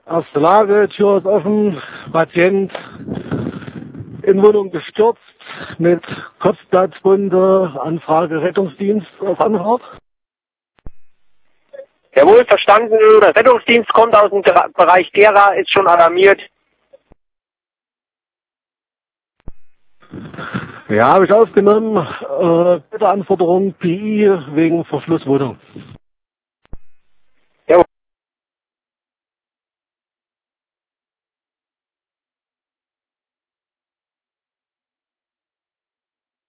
Erste Lage, Tür ist offen, Patient in Wohnung gestürzt mit Kopfplatzwunde, Anfrage Rettungsdienst auf Anfahrt. Jawohl, verstanden. Der Rettungsdienst kommt aus dem Bereich Gera, ist schon alarmiert. Ja, habe ich aufgenommen. Bitte Anforderung PI wegen Verschlusswohnung.